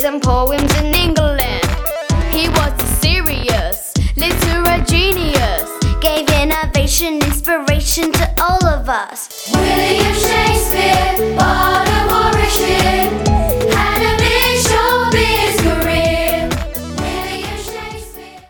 and poems in England. He was a serious literary genius, gave innovation, inspiration to all of us. William Shakespeare.